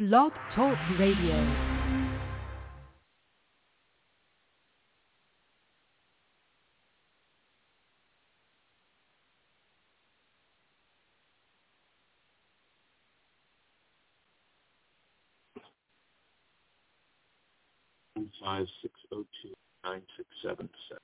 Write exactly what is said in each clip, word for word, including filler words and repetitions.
Blog Talk Radio. Five six zero two nine six seven seven.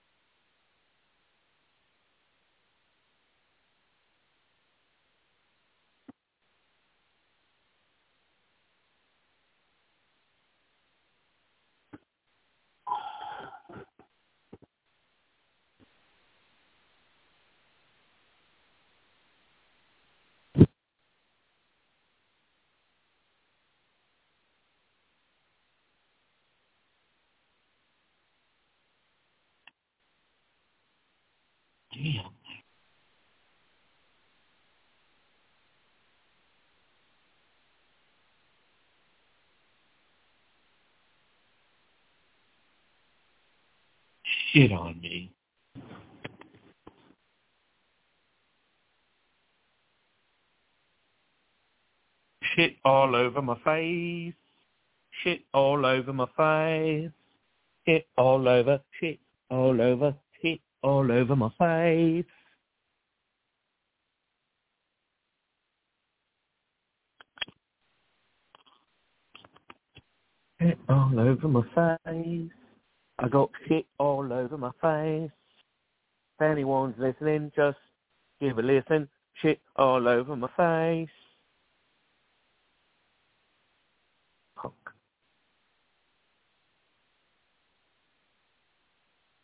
Damn. Shit on me. Shit all over my face. Shit all over my face. Shit all over. Shit all over. Shit all over my face. Shit all over my face. I got shit all over my face. If anyone's listening, just give a listen. Shit all over my face.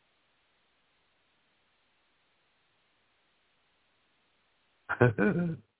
Fuck.